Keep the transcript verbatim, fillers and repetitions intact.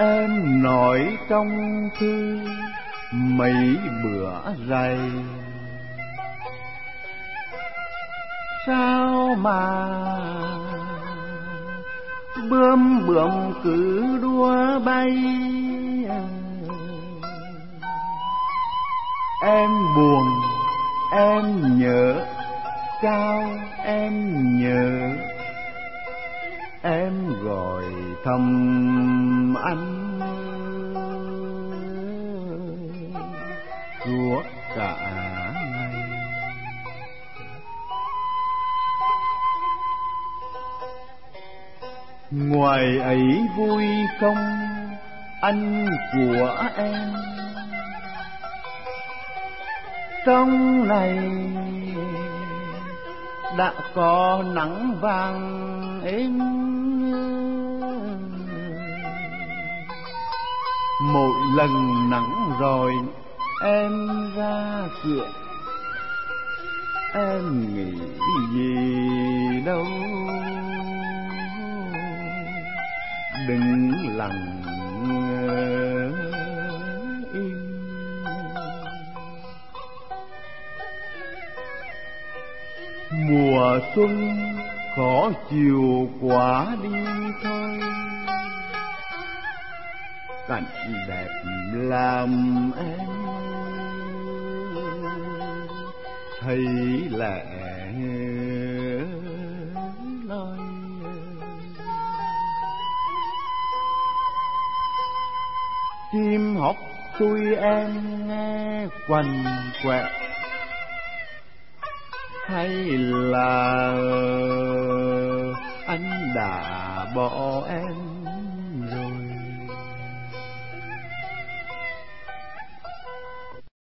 Em nói trong thư mấy bữa rày, sao mà bướm bướm cứ đua bay. Em buồn, em nhớ, sao em nhớ, em gọi thầm anh suốt cả ngày. Ngoài ấy vui không anh của em, trong này đã có nắng vàng êm. Mỗi lần nắng rồi em ra cửa, em nghĩ gì đâu, đừng lặng im. Mùa xuân khó chiều quá đi thôi, cảnh đẹp làm em thấy lẻ loi. Chim hót xuôi em nghe quằn quẹt, hay là anh đã bỏ em